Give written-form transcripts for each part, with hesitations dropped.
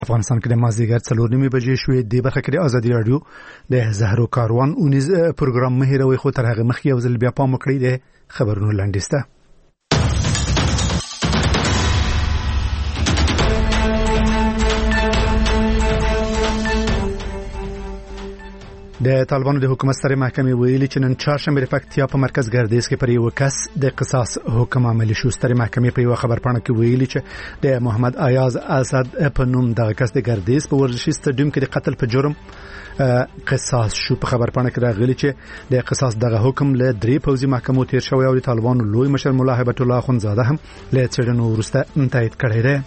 افغانستان کې د مازدیګر 4:30 بجې شوې د برخه کې د ازادي رادیو د زهرو کاروان اونیز پروګرام مهیروي خو تر هغه مخکې یو ځل بیا پام وکړئ د خبرونو لاندېسته. د طالبانو د حکومت سترې محکمې ویلي چې نن چهارشنبه د پکتیا په مرکز ګردیز کې پر یو کس د قصاص حکم عملي شو. سترې محکمې په یو خبرپاڼه کې ویلي چې د محمد ایاز اسد په نوم دغه کس د ګردیز په ورزشي سټډیوم کې د قتل په جرم قصاص شو. په خبرپاڼه کې راغلي چې د قصاص دغه حکم له 3 پوځي محکمو تیر شوی او د طالبانو لوی مشر مولا هیبت الله اخوندزاده هم له څېړنو وروسته تایید کړی دی.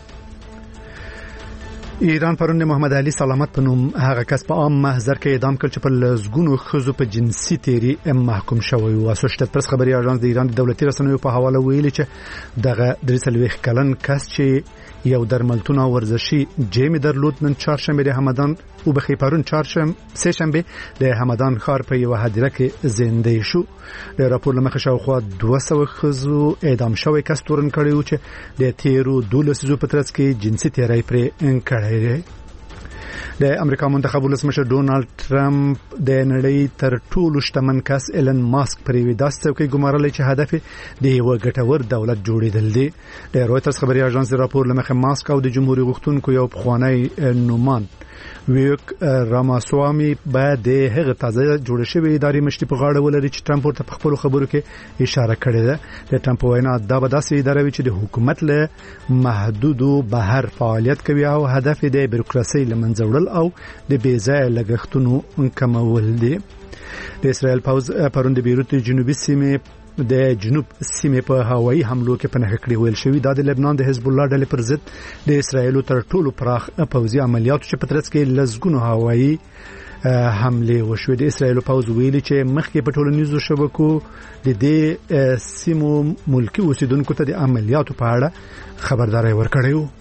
ایران پرون د محمد علي سلامت په نوم هغه کس په عام محضر کې اعدام کړ چې په لزګونو خزو په جنسي تیری محکوم شوی و. اسوشیتډ پریس خبري اژانس د ایران د دولتي رسنیو په حواله ویلي چې دغه 43 کلن کس چې یو درملتون او ورزشي جیم درلود نن چهارشنبه د همدان او بخې پرون سه شنبه د همدان ښار په یو هدیره کې زنده شو. د راپور لمخه شاوخوا 200 خزو اعدام شوی کس تورن کړی و چې د تیرو 12 په ترڅ کې جنسي تیری پر انکړی دی. د امریکا منتخب ولسمشر ډونالد ټرمپ د نړۍ تر ټولو شتمن کس ایلن ماسک پر وی داسې څوکۍ ګمارلې چې هدف د یو ګټور دولت جوړیدل دی. د رويټرز خبري اژانس راپور لمخه ماسک او د جمهوریت غوښتونکو یو پخوانی نومان ویک راماسوامی بعد د هغه تازه جوړ شوی اداري مشتي په غاړه ولري چې ټرمپ ورته په خپل خبرو کې اشاره کړې ده. د ټرمپ وینا دا به داسې ادارې وي چې د حکومت له محدودو بهر فعالیت کوي او هدف د بیروکراسي لمنځه وړل او د بیځای لګښتونو کمول دي. د اسرائیل پوز پرون د بیروت جنوبي سیمه د جنوب سیمه په هوایي حملو کې پناه کړی ویل شوی دا د لبنان د حزب الله ډلې پر ضد د اسرائیل تر ټولو پراخ پوځي عملیاتو چې په ترڅ کې لزګونو هوایي حمله وشوه. د اسرائیل پوز ویلي چې مخکې په ټولنیزو شبکو د دې سیمو ملکی اوسیدونکو ته د عملیاتو په اړه خبرداري ورکړې و.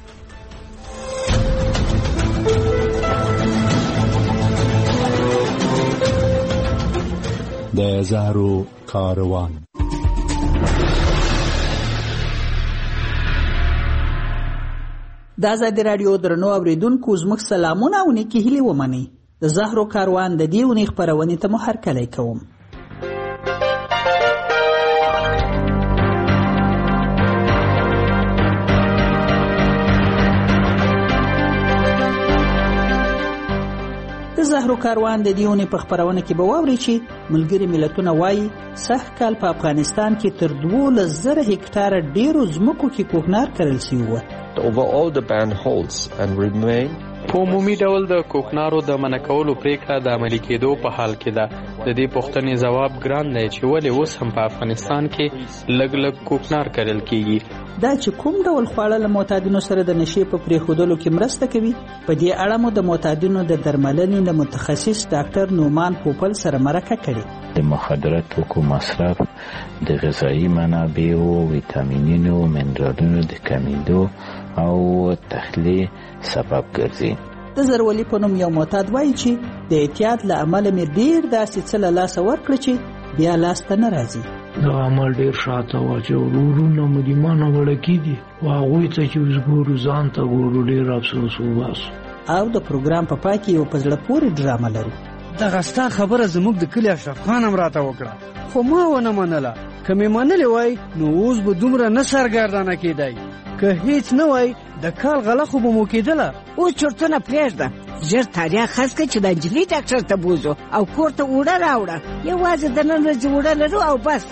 د زهرو کاروان د ازادي رادیو درنو اوریدونکو زموږ سلامونه او نیکی هیلې ومنئ. د زهرو کاروان د دې ونې خپرونې ته مو هرکلی کوم. د زهرو کاروان د دې ونې په خپرونه کې به واورئ چې ملګري ملتونه وایي سږ کال په افغانستان کې تر 12,000 هکټاره ډیرو ځمکو کې کوکنار کرل شوي وو. Over all the ban holds and remain په عمومي ډول د کوکنارو د منع کولو پریکړه د عملي کېدو په حال کې ده. د دې پوښتنې ځواب ګران دی چې ولې اوس هم په افغانستان کې لږ کوکنار کرل کیږي. دا چې کوم ډول خواړه له معتادینو سره د نشې په پرېښودلو کې مرسته کوي په دې اړه مو د معتادینو د درملنې د متخصص ډاکټر نومان پوپل سره مرکه کړې. د مخدراتو کو مصرف د غذایی منابعو ویټامینونو منرالونو د کمیدو او تخلیه سبب ګرځي. د زرولي په نوم یو معتاد وایي چې د اعتیاد له امله مې ډیر داسې څه له لاسه ورکړه چې بیا لاسته نه راځي. دا عمل ډیر شاته و چې ورورونه مو دې مانه وړکی دي او هغوی ته چې اوس ګورو ځان ته ګورو ډیر افسوس وباسو. او د پروګرام په پای کې یو په زړه پورې ډرامه لرو. دغه ستا خبره زموږ د کلي اشرف خان هم راته وکړه خو ما ونه منله. که مې منلې وای نو اوس به دومره نه سرګردانه کېدی. که هیڅ نه وای د کال غله خو به مو کېدله. اوس چرتونه پرېږده ژر تاریخ خاص کړه چې د نجلۍ ډاکټر ته بوځو او کور ته اوړه راوړه. یوازې د نن ورځې اوړه لرو او بس.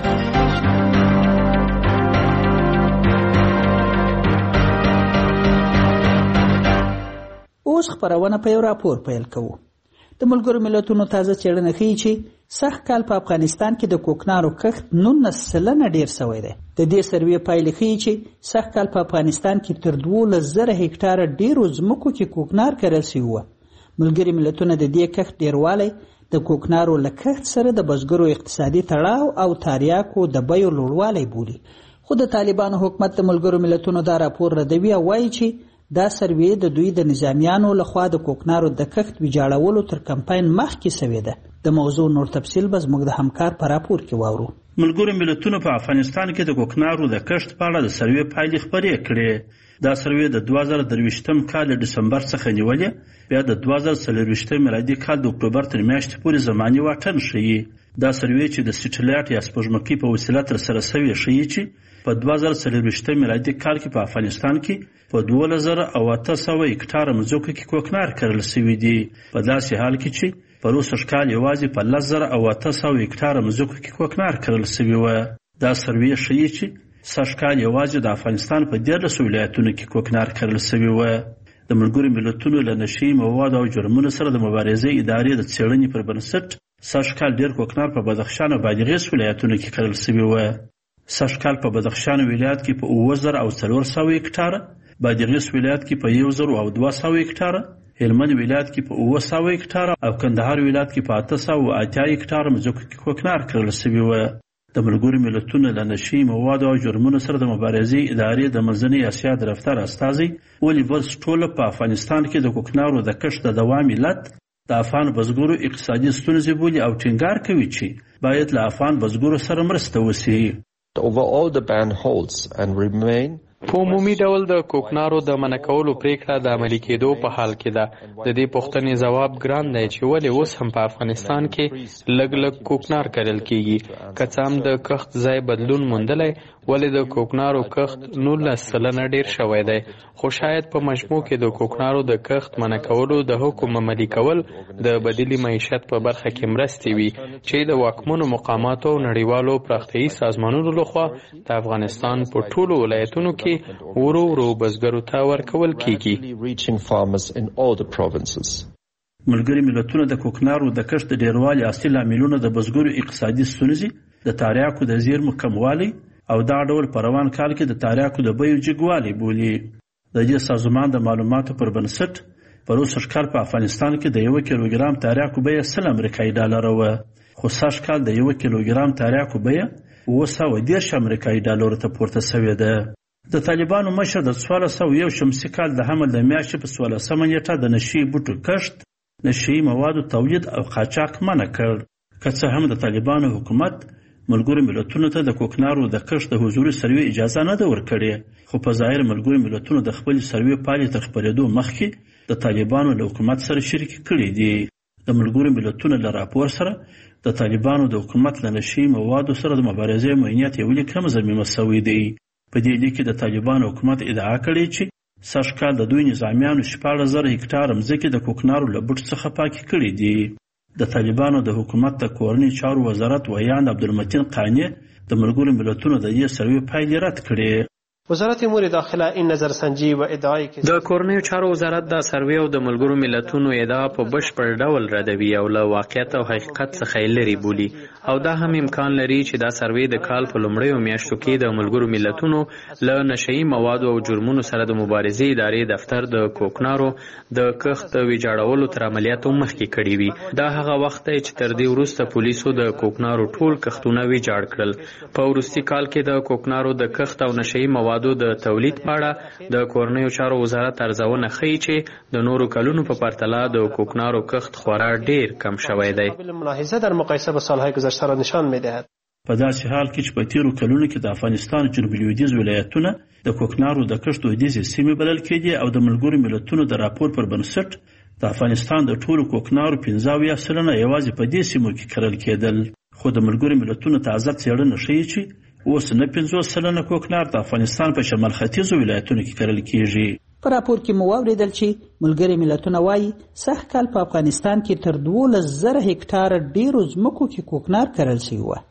اوس خپرونه په یو راپور پیل کوو. د ملګرو ملتونو تازه څېړنه ښیي چې سږ کال په افغانستان کې د کوکنارو کښت 19% ډیر شوی دی. د دې سروې پایلې ښیي چې سږ کال په افغانستان کې تر 12,000 هکټاره ډیرو ځمکو کې کوکنار کرل شوي وو. ملګري ملتونه د دې کښت ډیروالی د کوکنارو له کښت سره د بزګرو اقتصادي تړاو او تریاکو د بیو لوړوالی بولي. خو د طالبانو حکومت د ملګرو ملتونو دا راپور ردوي او وایي چې دا سروې د دوی د نظامیانو لخوا د کوکنارو د کښت ویجاړولو تر کمپاین مخکې شوې ده. د موضوع نور تفصیل به زموږ د همکار په راپور کې واورو. ملګرو ملتونو په افغانستان کې د کوکنارو د کښت په اړه د سروې پایلې خپرې کړې. دا سروې د 2023 کال ډسمبر څخه نیولې، بیا د 2024 میلادي کال د اکتوبر تر میاشتې پورې زماني واټن ښیي. دا سروې چې د سټلایټ یا سپوږمکۍ په وسیله ترسره شوې ښیي چې په 2024 میلادي کال کې په افغانستان کې په 2800 هکټاره مځکو کې کوکنار کرل شوي دي. په داسې حال کې چې پروسږ کال یوازې په 10800 هکټاره مځکو کې کوکنار کرل شوي وه. دا سروې ښیي چې سږ کال یوازې د افغانستان په 13 ولایتونو کې کوکنار کرل شوي وه. د ملګرو ملتونو له نشهیي موادو او جرمونو سره د مبارزې ادارې د څېړنې پر بنسټ سږ کال ډېر کوکنار په بدخشان او بادغیس ولایتونو کې کرل شوي وه. سږ کال په بدخشان ولایت کې په 9400 هکټاره، بادغیس ولایت کې په 1200 هکټاره، هلمند ولایت کې په 900 هکټاره او کندهار ولایت کې په 880 هکټاره مځکو کې کوکنار کرل شوي وه. د ملګرو ملتونو له نشهیي موادو او جرمونو سره د مبارزې ادارې د منځنۍ اسیا د دفتر استازی اولیور سټولپ په افغانستان کې د کوکنارو د کښت د دوام علت د افغان بزګرو اقتصادي ستونزې بولي او ټینګار کوي چې باید له افغان بزګرو سره مرسته وشي. Overall, the ban holds and remain. په عمومي ډول د کوکنارو د منع کولو پریکړه د عملي کېدو په حال کې ده. د دې پوښتنې ځواب ګران دی چې ولې اوس هم په افغانستان کې لږ کوکنار کرل کېږي. که څه هم د کښت ځای بدلون موندلی، ولې د کوکنارو کښت 19% ډیر شوی دی. خو شاید په مجموع کې د کوکنارو د کښت منع کولو د حکم عملي کول د بدیلي معیشت په برخه کې مرستې وي چې د واکمنو مقاماتو او نړیوالو پراختیایي سازمانونو لخوا د افغانستان په ټولو ولایتونو کې ورو ورو بزګرو ته ورکول کېږي. ملګري ملتونه د کوکنارو د کښت د ډیروالي اصلي لاملونه د بزګرو اقتصادي ستونزې، د تریاکو د زیرمو کموالی او دا ډول په روان کال کې د تریاکو د بیو جګوالی بولي. د دې سازمان د معلوماتو پر بنسټ پروسږ کال په افغانستان کې د 1 کیلوګرام تریاکو بیه 100 امریکایي ډالر وه، خو سږ کال د 1 کیلوګرام تریاکو بیه 910 امریکایي ډالر ته پورته شوې ده. د طالبانو مشر د 1401 شمسي کال د حمل د میاشتې په 14 نیټه د نشهیي بوټو کښت، نشهیي موادو تولید او قاچاق منع کړ. که څه هم د طالبانو حکومت ملګرو ملتونو ته د کوکنارو د کښت د حضوري سروې اجازه نه ده ورکړې، خو په ظاهر ملګرو ملتونو د خپل سروې پایلې تر خپرېدو مخکې د طالبانو له حکومت سره شریکې کړې دي. د ملګرو ملتونو له راپور سره د طالبانو د حکومت له نشهیي موادو سره د مبارزې معینیت یو لیک هم ضمیمه شوی دی. په دې لیک کې د طالبانو حکومت ادعا کړې چې سږ کال د دوی نظامیانو 14,000 هکټاره مځکې د کوکنارو له بوټ څخه پاکې کړې دي. د طالبانو د حکومت د کورني چارو وزارت ویان عبدالمتین قانی د ملګرو ملتونو د دې سروې پایلې رد کړې. وزارت امور داخله این نظرسنجی و ادعای که د کورنیو چارو وزارت د سروې او د ملګرو ملتونو ادعا په بشپړ ډول ردوي او له واقعیت او حقیقت څخه لري بولي، او دا هم امکان لري چې دا سروې د کال په لومړیو میاشتو کې د ملګرو ملتونو له نشهیي موادو او جرمونو سره د مبارزې ادارې دفتر د کوکنارو د کښت ویجاړولو تر عملیاتو مخکې کړي وي. دا هغه وخت دی چې تر دې وروسته پولیسو د کوکنارو ټول کښتونه ویجاړ کړل. په وروستي کال کې د کوکنارو د کښت او نشهیي موادو د تولید په اړه د کورنیو چارو وزارت ارزونه ښیي چې د نورو کلونو په پرتله د کوکنارو کښت خورا ډیر کم شوی دی. ملاحظه در مقایسه با سالهای گذشته را نشان می‌دهد. په داسې حال کې چې په تیرو کلونو کې د افغانستان جنوب لویدیځ ولایتونه د کوکنارو د کښت دودیزې سیمې بلل کېدې او د ملګرو ملتونو د راپور پر بنسټ د افغانستان د ټولو کوکنارو 15% یوازې په دې سیمو کې کرل کېدل. خو د ملګرو ملتونو تازه څېړنه ښیي چې اوس نه 50% کوکنار د افغانستان په شمال ختیځو ولایتونو کې کرل کېږي. په راپور کې مو واوریدل چې ملګري ملتونه وایي سږ کال په افغانستان کې تر 12,000 هکټاره ډیرو ځمکو کې کوکنار کرل شوی و.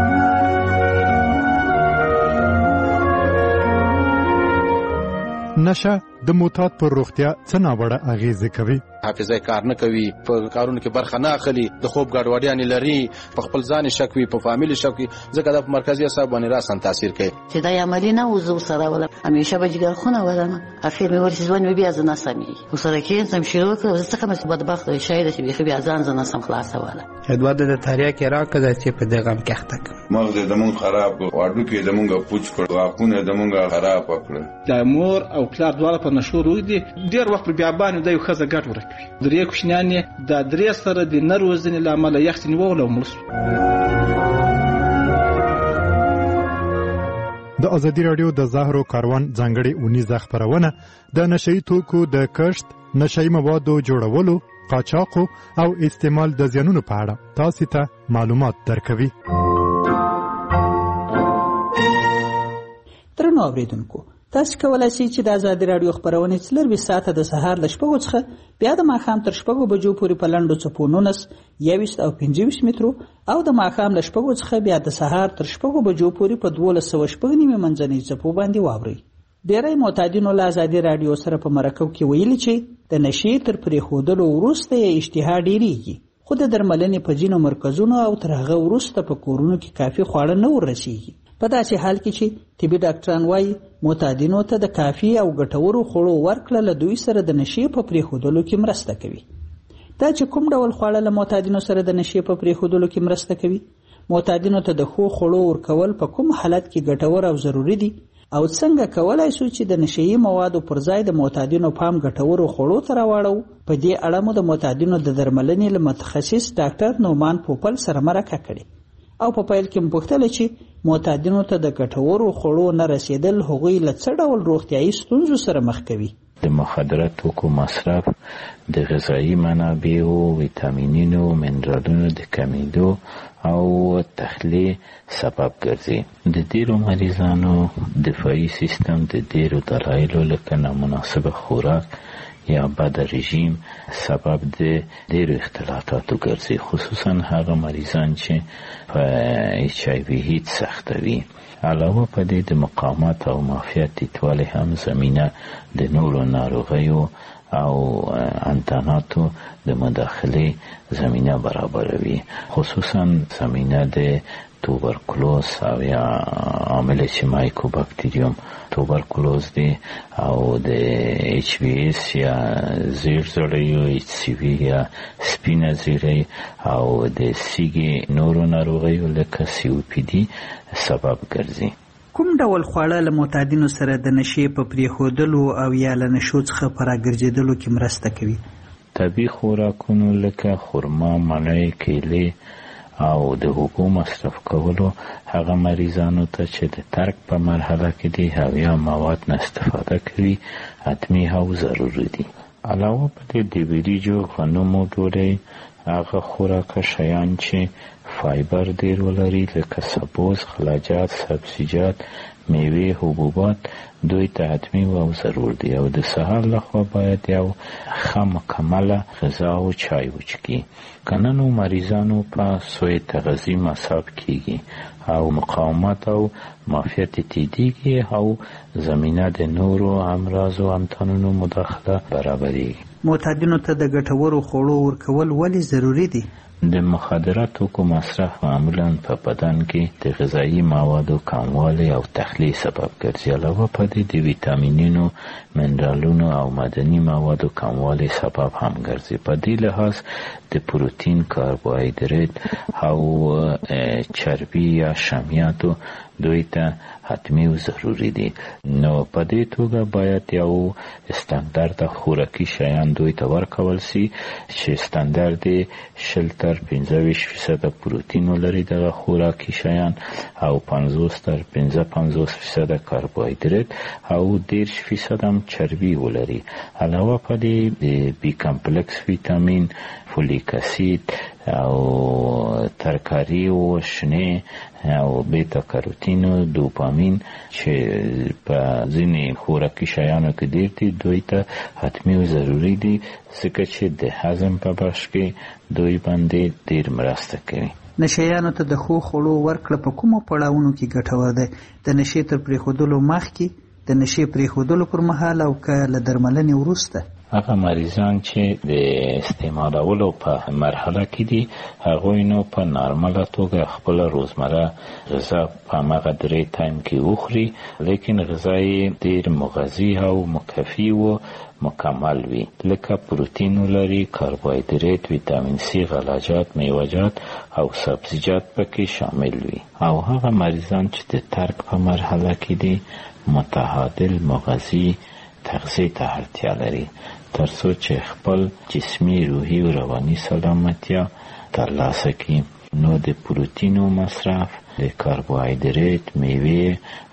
نشه د معتاد پر روغتیا څه ناوړه اغیزه کوي؟ حافظه کار نه کوي، په کارونو کې برخه نه اخلي، د خوب ګډوډیاں لري، په خپل ځان شک وي، په فامیل شک وي، ځکه د مرکزي اعصاب باندې راسن تاثیر کوي. چې دا عملی نه وزو سره ولا همیشه به جګر خونه ولنه اخر مې ورسې ځوان مې بیا ځنه سمي وسره کې سم شروع کړ څه کوم بدبخت شاید چې بیا ځان ځنه سم خلاص ولا ادوار د تاریخ راکړه چې په دغه هم کېخته مغز د مونږ خراب واډو کې د مونږ پوچ کړ واکونه د مونږ خراب کړ. د مور او پلار دواړه په نشو روي دي ډیر وخت بیا باندې د یو خزه ګټ ورکوي. درې کوشنانې د درې سره د نروزنې لامل یخت نیول او مرس. د ازادي رادیو د زهرو کاروان ځانګړي اونیزه خبرونه د نشئی توکو د کښت، نشئی موادو جوړولو، قاچاق او استعمال د زیانونو په اړه تاسو ته معلومات درکوي. درنو اوریدونکو، تاسو کولای شئ چې د ازادي رادیو خبرونه څلور ساعته د سهار ل 6 څخه بیا د ماښام تر 6 بجو پورې په لنډو څپو 19 21 او 25 مترو او د ماښام ل 6 څخه بیا د سهار تر 6 بجو پورې په 12:15 منځنۍ څپو باندې واوري. ډیری معتادینو له ازادي رادیو سره په مرکو کې ویلي چې د نشي تر پرې خودلو وروسته یې اشتها ډیریږي، خو د درملنې په ځینو مرکزونو او تر هغه وروسته په کورونو کې کافي خواړه نه ورسیږي. په داسې حال کې چې طبي ډاکټران وایي معتادینو ته د کافي او ګټورو خوړو ورکړه له دوی سره د نشي په پرېښودلو کې مرسته کوي. دا چې کوم ډول خواړه له معتادینو سره د نشي په پرېښودلو کې مرسته کوي، معتادینو ته د ښو خوړو ورکول په کوم حالت کې ګټور او ضروری دي، او څنګه کولای شو چې د نشئی موادو پر ځای د معتادینو پام ګټورو خوړو ته راوړو. په دې اړه مو د معتادینو د درملنې له متخصص ډاکټر نومان پوپل سره مرکه کړې او په پیل کې مپوښتل چې معتادینو ته د ګټورو خوړو نه رسیدل هغوی له څه ډول روغتیایي ستونزو سره مخ کوي. د مخدره توکو مصرف د غذایی منابعو، ویټامینونو، منرالونو د کمیدو او تخلیه سبب ګرځي. د ډیرو مریضانو دفاعي سیستم د ډیرو دلایلو لکه نامناسبه خوراک یا بد رژیم سبب د ډیرو اختلالاتو ګرځي، خصوصا هغه مریضان چې په HIV هیڅ سختوي. علاوه په دې د مقاومت او معافیت ټیټوالی هم زمینه د نورو ناروغیو او انتاناتو د مداخله زمینه برابروي، خصوصا زمینه د توبرکلوز او یا عامل چې مایکوباکتریوم توبرکلوز دی او د HBS یا زیر زړیو HCV یا سپینه زیری او د سیګي نورو ناروغیو لکه COPD سبب ګرځي. کوم ډول خواړه له معتادینو سره د نشي په پرېښودلو او یا له نشو څخه په راګرځېدلو کې مرسته کوي؟ طبیعي خوراکونو لکه خرما، مڼې، کیلې او د اوبو مصرف کولو هغه مریضانو ته چې د ترک په مرحله کې دي او یا مواد نه استفاده کوي حتمي او ضروري دي. علاوه په دې د وریجو، غنمو ډوډۍ هغه خوراکه شیان چې فایبر ډیر ولري لکه سبوس، خلاجات، سبزیجات، میوې، حبوبات دوی ته حتمي او ضرور دي او د سهار لخوا باید یو ښه مکمله غذا او چای وڅښي. کنه نو مریضانو په سوی تغذیه مصاب کیږي او مقاومت او معافیت تیدیږي او زمینه د نورو امراض او امتحانونو مداخله برابرېږي. معتادینو ته د ګټورو خوړو ورکول ولې ضروری دي؟ د مخدره توکو مصرف معمولا په بدن کې د غذایی موادو کموالی او تخلیه سبب ګرځي. علاوه په دې د ویټامینونو، منرالونو او معدني موادو کموالی سبب هم ګرځي. په دې لحاظ د پروتین، کاربوهایدرات او چربی یا شامیاتو دوی ته حتمی و ضروری دي. نو په دې توګه باید یو استاندارد خوراکي شیان دوی ته ورکول سي چې استاندارد 0.25% پروتین ولري دغه خوراکي شیان او 50-55% کاربوهایدرات او 10% هم چربی ولري. علاوه په دې د بی کمپلکس ویټامین، فولیک اسید او ترکاری او شنه او بیتا کاروتین او دوپامین چې په ځینې خوراکي شیانو کې ډېر دي دوی ته حتمي او ضروري دي ځکه چې د هضم په بخش کې دوی باندې ډېر مرسته کوي. نشیانو ته د ښو خوړو ورکړه په کومو پړاوونو کې ګټور ده؟ د نشي تر پرېښودلو مخکې، د نشي پرېښودلو پر مهال او که له درملنې وروسته؟ هغه مریضان چې د استعمالولو په مرحله کې دي هغوی نو په نارماله توګه خپل روزمره غذا په هغه درې ټایم کې وخوري، لیکن غذا یې ډېر مغذي او مکفي و مکمل وي، لکه پروتین ولري، کاربوهایدرات، ویټامین سی، غلاجات، میوه‌جات او سبزیجات پکې شامل وي. او هغه مریضان چې د ترک په مرحله کې دي متعادل مغذي تغذیه ته اړتیا لري ترڅو چې خپل جسمي، روحي او رواني سلامتیا ترلاسه کړي. نو د پروتینو مصرف، د کاربوهایدرات، میوې،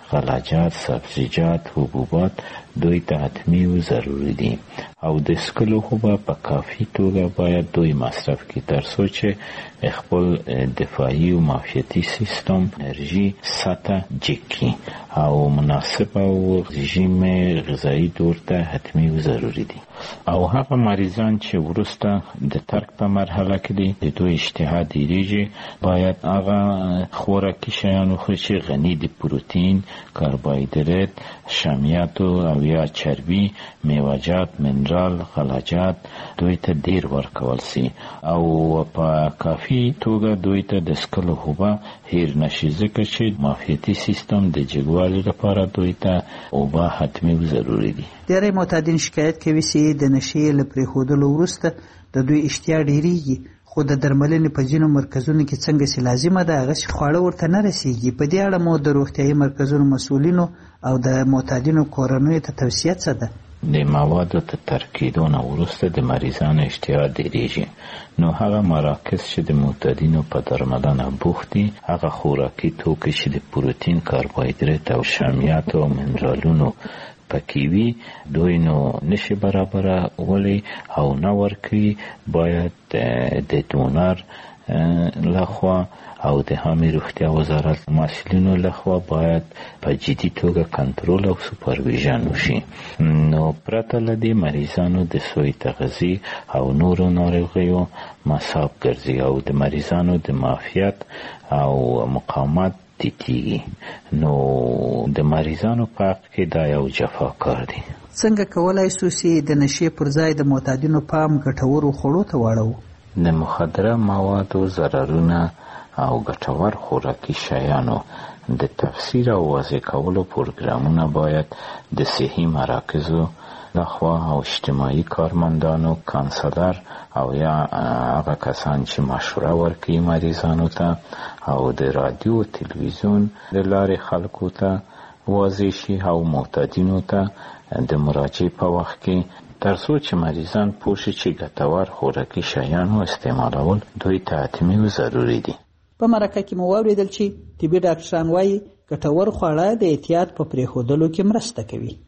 غلجات، سبزیجات، حبوبات دوی ته حتمی او ضروری دي او د سکلو خوبه په کافی توګه باید دوی مصرف کړي ترڅو چې خپل دفاعي او معافیتي سیستم انرژي سطح جګي او مناسب او رژیم غذایی دور ته حتمی او ضروری دي. او هغه مریضان چې ورسته د ترک په مرحله کې دي د دوی اشتها ډیریږي باید هغه خوراکي شیان وخوري چې غني دي پروتین، کربوهیدرات، شحمیات او یا چربي، میوه‌جات، منرال، غلجات دوی ته ډیر ورکول سي او په کافي توګه دوی ته د سکلو خوبه هیر نشي ځکه چې معافیتي سیستم د جګوالي لپاره دوی ته اوبه حتمی و ضروری دي. ډېری معتادین شکایت کوي چې د نشې له پرېښودلو وروسته د دوی اشتها ډېریږي خو د درملنې په ځینو مرکزونو کې څنګه چې لازمه ده هغسې خواړه ورته نه رسیږي. په دې اړه مو د روغتیایي مرکزونو مسؤلینو او د معتادینو کورنیو ته توصیه څه ده؟ د موادو ته ترکیدو نه وروسته د مریضانو اشتها ډېریږي نو هغه مراکز چې د معتادینو په درملنه بوخت دي هغه خوراکي توکي چې د پروتین، کربوهیدرات او شحمیات او منرالونو پکې وي دوی نو نشي برابره ولی او نه ورکوي باید د دونر لخوا او د عامه روغتیا وزارت مسؤلینو لخوا باید په جدي توګه کنټرول او سوپرویژن وشي. نو پرته له دې مریضانو د سوی تغذیه او نورو ناروغیو مصاب ګرځي او د مریضانو د معافیت او مقاومت تیتیږي. نو د مریضانو په حق کې دا یو جفاکار دی. څنګه کولای شو چې د نشې پر ځای د معتادینو پام ګټورو خوړو ته واړو؟ د مخدره موادو ضررونه او ګټور خوراکي شیانو د تفسیر او واضح کولو پروګرامونه باید د صحي مراکزو لخوا او اجتماعي کارمندانو، کانسلر او یا هغه کسان چې مشوره ورکوي مریضانو ته او د رادیو او تلویزیون د لارې خلکو ته واضح شي او معتادینو ته د مراجعې په وخت کې ترڅو چې مریضان پوه شي چې ګټور خوراکي شیانو استعمالول دوی ته حتمي و ضروري دي. په مرکه کې مو واورېدل چې طبي ډاکټران وایي ګټور خواړه د احتیاط په پرېښودلو کې مرسته کوي.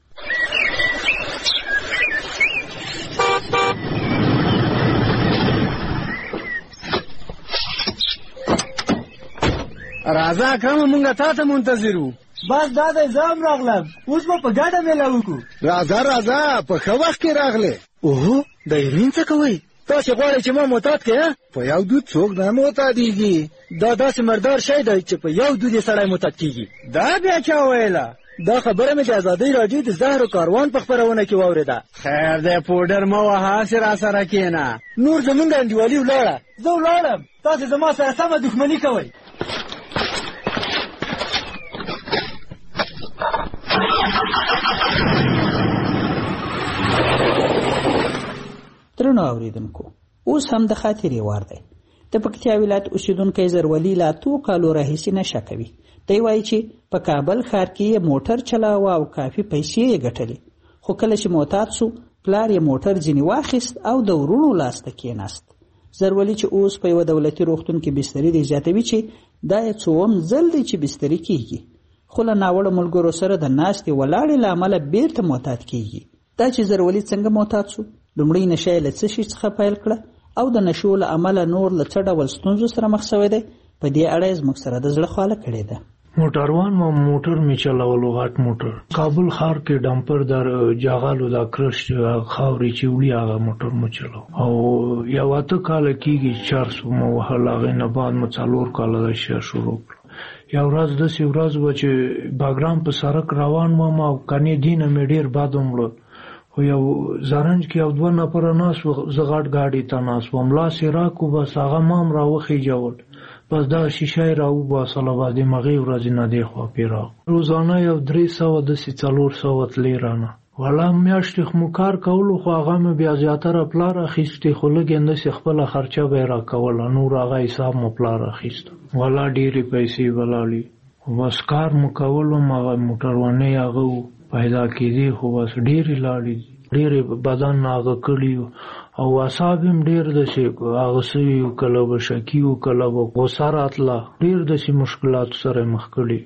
راځه اکرمه مونږ تا ته منتظر وو. بس دا دی زه هم راغلم اوس به په ګډه میله وکړو. راځه په ښه وخت کې راغلې. اوهو د یمین څه کوئ؟ تاسې غواړئ چې ما معتاد کړې؟ په یو دود څوک نه معتادېږي. دا داسې مردار شی دی چې په یو دود یې سړی معتاد کېږي. دا بیا چا ویله؟ دا خبره مې د ازادۍ راډیو د زهرو کاروان په خپرونه کې واورېده. خیر دی پوډر مه وهه هسې راسره کښېنه. نور زمونږ انډیوالي ولاړه زه ولاړم تاسې زما سره سمه دښمني کوئ. درنو اوریدونکو اوس هم د خاطرې وار دی. د پکتیا ولایت اوسیدونکی زرولي لا 2 کالو راهیسې نشه کوي. دی وایي چې په کابل ښار کې موټر چلاوه او کافي پیسې یې ګټلې خو کله چې معتاد سو پلار یې موټر ځینې واخیست او د ورونو لاس ته کېناست. زرولي چې اوس په یوه دولتي روغتون کې بستري دی زیاتوي چې دا یې څوم ځل دی چې بستري کېږي خو له ناوړه ملګرو سره د ناستې ولاړې له امله بیرته معتاد کېږي. دا چې زرولي څنګه معتاد سو لومړی نشه یې له څه شي څخه پیل کړه او د نشو له امله نور له څه ډول ستونزو سره مخ شوی دی په دې اړه یې زموږ سره د زړه خواله کړې ده. موټروان ما موټر می چلاولو غټ موټر کابل ښار کې ډمپر در جاغالو دا کرش خاوري چې وړي هغه موټر مو چلاو او یو اته کال کېږي 400 مو وهل هغه نه بعد مو 4 کال دا شی شروع کړ. یو ورځ د سی ورځ و چې باګرام په سړک روان و ما کني دینه مې ډیر باد ومړ خو یو زرنج کې یو 2 نفر ناس زغړ گاډي ته ناس وملا سیرا کو بس هغه مام راوخی جوړ بس دا شیشه راو با صلوات دی مغي ورځ نه دی خو پیرا روزانه یو 300 د 400 تلیرانه ولا میاشتې خو کار کولو خو هغه مې بیا زیاتره پلار اخیستې خو لګنده سي خپل خرچه به را کوله نور هغه حساب مو پلار اخیست ولا ډېری پیسې ولالي بس کار مو کولو ما موټرونه هغه پیدا کېدی خو بس ډېری لاړې ډېری بدن هغه کړی او اعصاب هم ډېر د شي هغه سوي کله به شکی او کله به غوسه راتله ډېر د شي مشکلات سره مخ کړي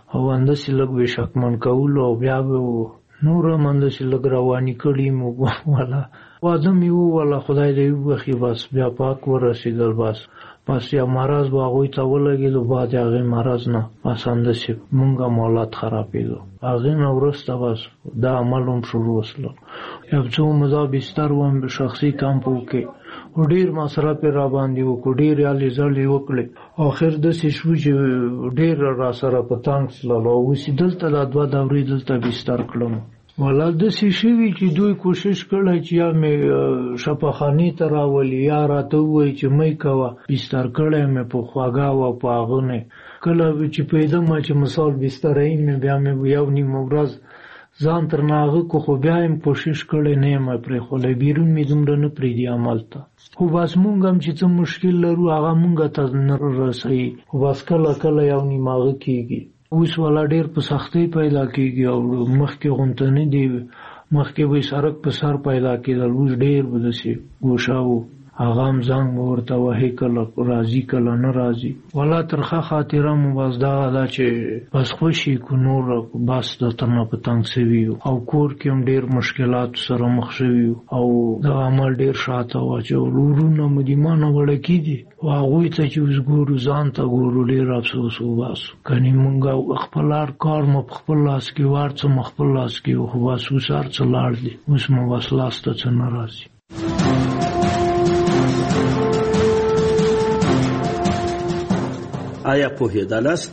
او انداسې لږ به شکمن کولو او بیا به نور هم انداسې لږ رواني کړي مو والا واده مې وواله خدای دې وبخي بس بیا پاک ورسېدل بس یا مرض به هغوی ته ولګېدو بعد هغې مرض نه بس همداسې مونږ هم حالات خرابېدو هغې نه وروسته بس دا عمل هم شروع شول یو څه مو دا بستر وم شخصي کمپو کې ډېر مصرف یې راباندې وکړو ډېر هلې ځلې وکړې اخر داسې شو چې ډېر را سره په تنګ شلل او اوس یې دلته دا 2 دورې دلته بستر کړم ولا داسې شوي چې دوی کوشش کړی چې یا مې شفاخانې ته راولي یا راته ووایي چې مه یې کوه بستر کړی مې په خواږه وه په هغه نه کله چې پیدا ما چې مثال بسترهی مې بیا مې یو نیمه ورځ ځان تر ناغه کو خو بیا هم کوشش کړی نه یم پرېښولی بیرون مې دومره نه پرېږدي عمل ته خو بس مونږ هم چې څه مشکل لرو هغه مونږ ته نه رسوي خو بس کله کله یو نیمه هغه کېږي اوس والا ډېر په سختۍ پیدا کېږي او مخکې غونته نه دی مخکې به سړک په سر پیدا کېدل اوس ډېر به داسې ګوشه و هغه هم زنګ به ورته وهي کله راځي کله نه راځي والا ترخه خاطره مو بس دغه ده چې بس خوشي کو نور بس د ترنه په تنګ سوي او کور کې هم ډېر مشکلاتو سره مخ شوي او دغه عمل ډېر شاته واچول وروڼه مو دیمانه وړکي دي او هغوی ته چې اوس ګورو ځان ته ګورو ډېر افسوس وباسو کنې مونږ خپل هر کار مو په خپل لاس کې وار څه مو خپل لاس کې و خو بس اوس هر څه لاړ دي اوس مو بس لاس ته څه نه راځي آیا پوهېدلاست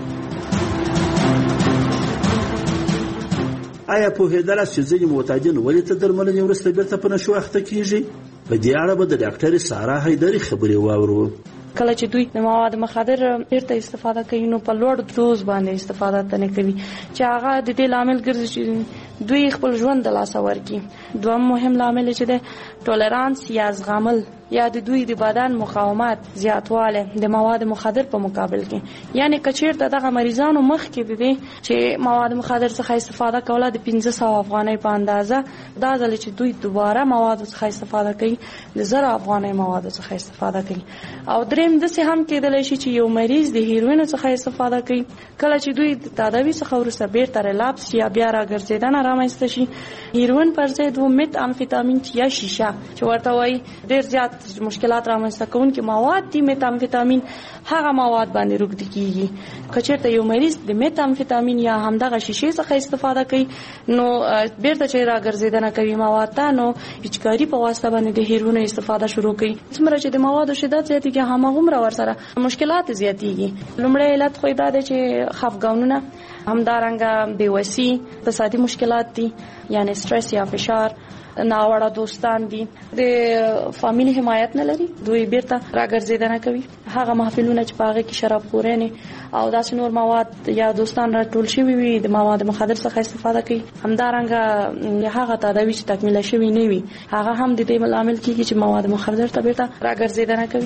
چې ځینې معتادین ولې تر درملنې وروسته بېرته په نشو اخته کېږي؟ په دې اړه به د ډاکټرې سارا حیدري خبرې واورو. کله چې دوی د مواد مخدر بیرته استفاده کوي نو په لوړ دوز باندې استفاده نه کوي چې هغه د دې لامل ګرځي چې دوی خپل ژوند د لاسه ورکړي. دویم مهم لامل چې د ټولرانس یا زغمل یا د دوی د بدن مقاومت زیاتواله د مواد مخدر په مقابل کې یعنی کچیر دغه مریضانو مخ کې دي چې مواد مخدر څخه استفاده کوله د 1500 افغانۍ په اندازه دا ځل چې دوی دوباره مواد څخه استفاده کوي د 1000 افغانۍ مواد څخه استفاده کوي. او دریم د څه هم کېدلی شي چې یو مریض د هیروین څخه استفاده کوي کله چې دوی د تداوی څخه ورسره بیرته ریلاپس یا بیا راګرځیدنه رامنځته شي هیروین پر ځای د میت امفیتامین یا شیشه چې ورته وایي ډېر زیات مشکلات رامنځته کوونکي مواد دي میت امفیتامین هغه مواد باندې روږدي کیږي. کچېرته یو مریض د میت امفیتامین یا همدغه شیشې څخه استفاده کوي نو بیرته چې راګرځیدنه کوي مواد ته نو هیڅکاري په واسطه باندې د هیروین استفاده شروع کوي. څومره چې د موادو شدت زیاتېږي هماغومره ورسره مشکلات زیاتېږي. لومړی علت خو دا دی چې خفګانونه همدارنګه بېوسي اقتصادي مشکلات دي یعنی سټرس یا فشار ناوړه دوستان دي د فامیلی حمایت نه لري دوی بیرته راګرځیدنه کوي هغه محفلونه چې پاغه کې شراب خورنه او داسې نور مواد یا دوستان راټول شوي وي د مواد مخدر څخه استفاده کوي همدارنګه هغه تداوی چې تکمیل شوی نه وي هغه هم د دې عامل کیږي چې مواد مخدر ته بیرته راګرځیدنه کوي.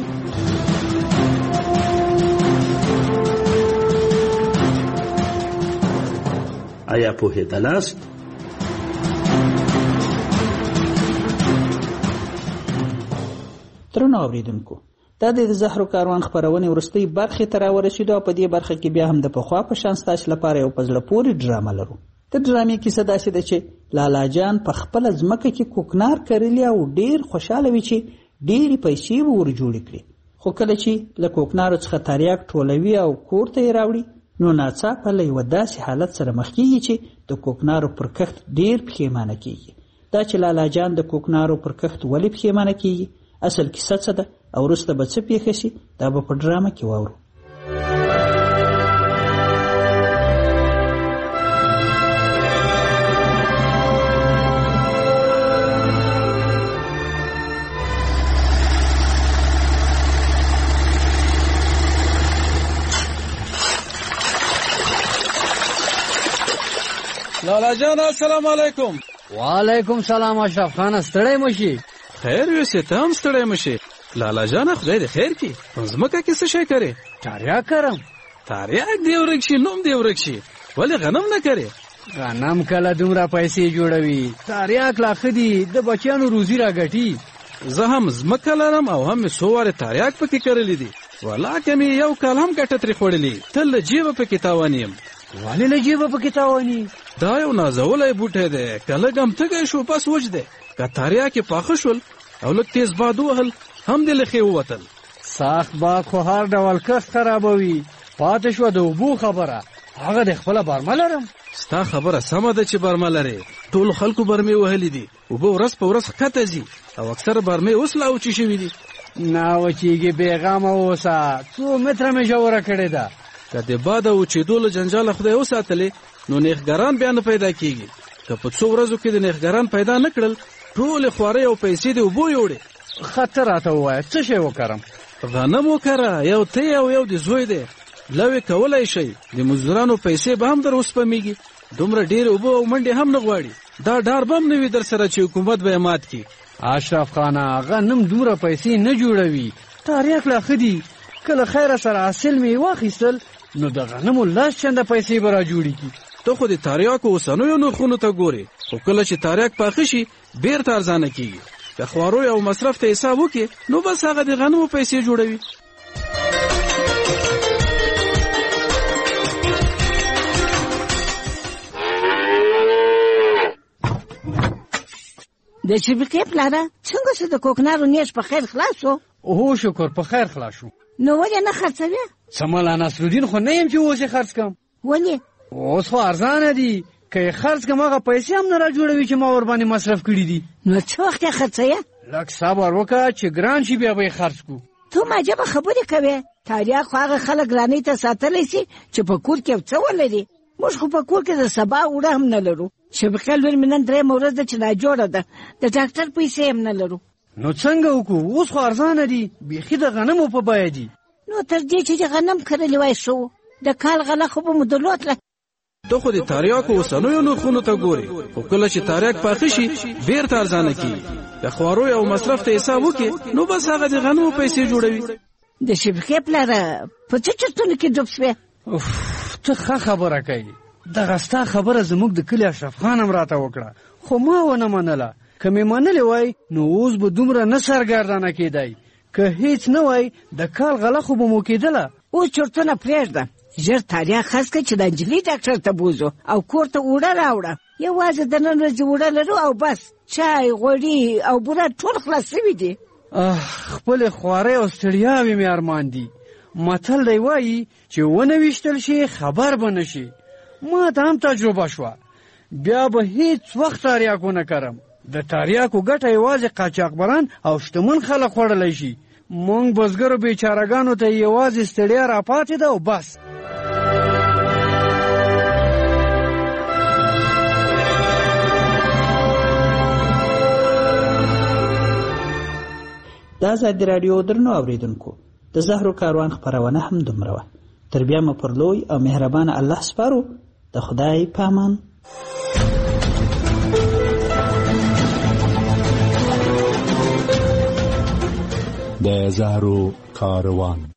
آیا پوهېدلاست؟ درنو اوریدونکو دا د زهرو کاروان خبرونه ورستۍ برخه ته راورسېدو او په دې برخه کې بیا هم د پخوا په شان ستاسو لپاره یو پزله پوری ډرامه لرو. د ډرامې کیسه داسې ده چې لالا جان په خپل ځمکه کې کوکنار کړلی او ډیر خوشاله وي چې ډېری پیسې ور جوړ کړي خو کله چې له کوکنارو څخه تریاک ټولوي او کور ته راوړي نو ناڅاپه له یو داسې حالت سره مخ کیږي چې د کوکنارو پر کښت ډیر پښیمانه کیږي. دا چې لالا جان د کوکنارو پر کښت ولې پښیمانه کیږي اصل کیسه څه ده او وروسته به څه پیښه شي دا به په ډرامه کې واورو. لالا جان السلام علیکم. وعلیکم سلام اشرف خان ستړی مشي. خیر یوسې ته هم ستړی مشي. لالا جان خدای دې خیر کړي. زمکه کې څه شی کوي؟ تریاک کرم. تریاک دی ورک شي نوم دی ورک شي ولې غنم نه کوي؟ غنم کله دومره پیسې جوړوي تریاک لا خدي د بچیانو روزي راګټي. زه هم زمکه لرم او هم سواره تریاک پکې کړلې دي ولاکه مې یو کال هم ګټه ترې خوړلې تل جیب پکې تاوانیم ولې له جیبه پکې تاواني؟ دا یو نازولی بوټی دی، که لږ هم تږی شو پس وچ دی، که تریاک یې پاخه شول او لږ تیز باد ووهل هم دې له ښې ووتل. سخت باد خو هر ډول کښت خرابوي. پاتې شوه د اوبو خبره، هغه د خپله برمه لرم. ستا خبره سمه ده چې برمه لرې. ټولو خلکو برمې وهلې دي، اوبه ورځ په ورځ ښکته ځي او اکثره برمې اوس لا وچې شوي دي. نه وچېږي، بېغمه اوسه. 2 متره مې ژوره کړې ده. که د باد او وچېدو له جنجاله خدای وساتلې نو نیښګران بیا نه پیدا کېږي. که په 2 ورځو کې د نیښګران پیدا نه کړل، ټولې خوارۍ او پیسې د اوبو یوړې. ته راته ووایه څه شی وکرم؟ غنم وکره، یو ته او یو د زوی دی. لوی کولی شئ، د مزدورانو پیسې به هم در وسپمیږي. دومره ډېرې اوبه او منډې هم نه غواړي. دا ډار به هم نه وي در سره چې حکومت به یې مات کړي. اشرف خانه، غنم دومره پیسې نه جوړوي. تاریخ لا ښه دي، که له خیره سره حاصل مې واخیستل نو د غنمو 10 چنده پیسې به را جوړې کړي. ته خو د تریاکو اوسنیو نرخونو ته ګورې، خو کله چې تریاک پاخه شي بیرته ارزانه کېږي. که خواروی او مصرف ته حساب وکړي نو بس هغه د غنمو پیسې جوړوي. د شبقې پلاره څنګه چې د کوکنارو نیش په خیر خلاص شو؟ اوه شکر په خیر خلاص شو. نو ولې نه خرڅوې؟ څه ملا نصرالدین خو نه یم چې اوس یې خرڅ کړم. ولې؟ اوس خو ارزانه دي، که یې خرڅ کړم هغه پیسې هم نه را جوړوي چې ما ورباندې مصرف کړي دي. نو څه وخت یې خرڅوې؟ لږ صبر وکړه چې ګران شي بیا به یې خرڅ کړو. ته عجبه خبرې کوې. تریاک خو هغه خلک ګرانۍ ته ساتلی سي چې په کور کې یو څه ولري. موږ خو په کور کې د سبا اوړه هم نه لرو. شبقې لور مې نن 3 ورځ ده چې ناجوړه ده، د ډاکټر پیسې هم نه لرو. نو څنګه وکړو؟ اوس خو ارزانه دي، بیخي د غنمو په بیه دي. نو تر دې چې د غنم کرلی وای شو، د کال غله خو به مو درلودله. ته خو د تریاکو اوسنیو نرخونو ته ګورې، خو کله چې تریاک پاخه شي بیرته ارزانه کېږي. که خواروی او مصرف ته حساب وکړي نو بس هغه د غنمو پیسې جوړوي. د شبقې پلاره په څه چرتونو کې ډوب شوې؟ ته ښه خبره کوي. دغه ستا خبره زموږ د کلي اشرف خان هم راته وکړه، خو ما ونه منله. که مې منلې وای نو اوس به دومره نه سرګردانه کېدی. که هیڅ نه وای د کال غله خو به مو کېدله. اوس چرتونه پرېږده، ژر تریاک خرڅ کړه چې د نجلۍ ډاکټر ته بوځو او کور ته اوړه راوړه. یوازې د نن ورځې اوړه لرو او بس. چای، غوړي او بوره ټول خلاص شوي دي. خپلې خوارۍ او ستړیاوې مې ارمان دي. متل دی وایي چې ونه ویشتل شي خبر به نه شي. ما ته هم تجربه شوه، بیا به هیڅ وخت تریاک ونه کرم. د تریاکو ګټه یوازې قاچاقبران او شتمن خلک خوړلی شي. مونږ بزګرو بیچارهګانو ته یوازې ستړیا راپاتې ده او بس. د ازادي راډیو درنو اوریدونکو، د زهرو کاروان خپرونه هم دومره وه. تر بیا مو پر لوی او مهربان الله سپارو. د خدای په امان. د زهرو کاروان.